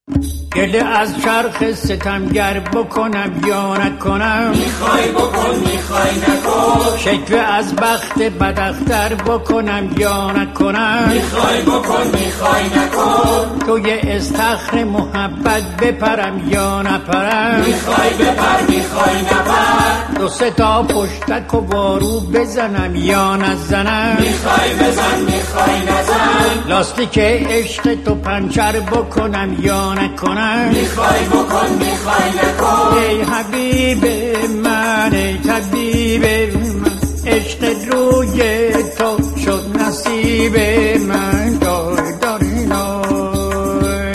گله از چرخ ستمگر بکنم یا نکنم؟ میخوای بکن میخوای نکن. شکوه از بخت بداختر بکنم یا نکنم؟ میخوای بکن میخوای نکن. توی استخر محبت بپرم یا نپرم؟ میخوای بپر میخوای نپر. دو سه تا پشتک و وارو بزنم یا نزنم؟ میخوای بزن میخوای نزن. لاستیک عشق تو پنچر بکنم یا نکنم؟ میخوای بکن میخوای نکن. ای حبیب من ای طبیب من، عشق روی تو شد نصیب من. دای دای دای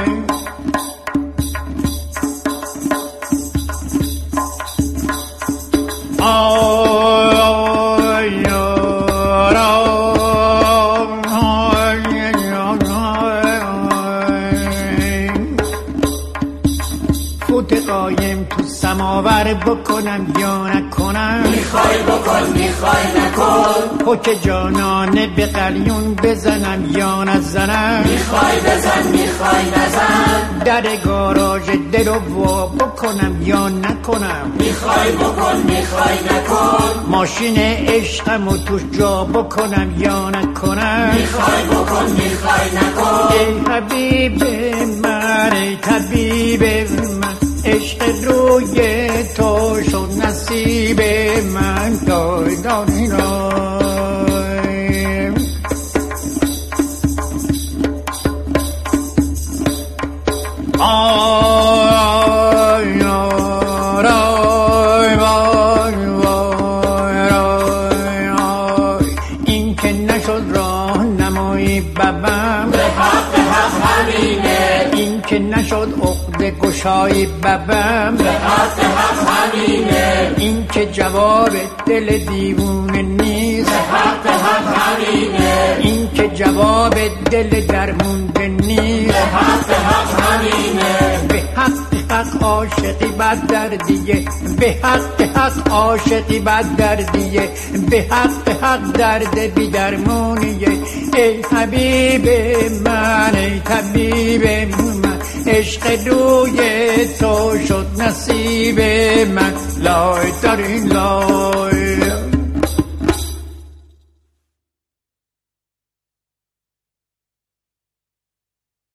فوت قایم تو سماور بکنم یا نکنم؟ میخوای بکن میخوای نکن. حک جانانه به قلیون بزنم یا نزنم؟ میخوای بزن میخوای نزن. در گاراژ دل و وا بکنم یا نکنم؟ میخوای بکن میخوای نکن. ماشین عشقمو توش جا بکنم یا نکنم؟ میخوای بکن میخوای نکن. ای حبیب من ای طبیب من، عشق روی تو شد نصیب من. دای دای دای آی آی آی این که نشد راه نمایی ببم، به حق همینه. این که نشد عقده گشایی ببم، به حق همینه. این که جواب دل دیوونه نیست، به حق همینه. این که جواب دل درمونده نیست. به حق همینه. به حق عاشقی بد دردیه، به حق عاشقی بد دردیه، به حق درد بی درمونیه. ای حبیب من ای طبیب من، عشق روی تو شد نصیب من. لای دارین لای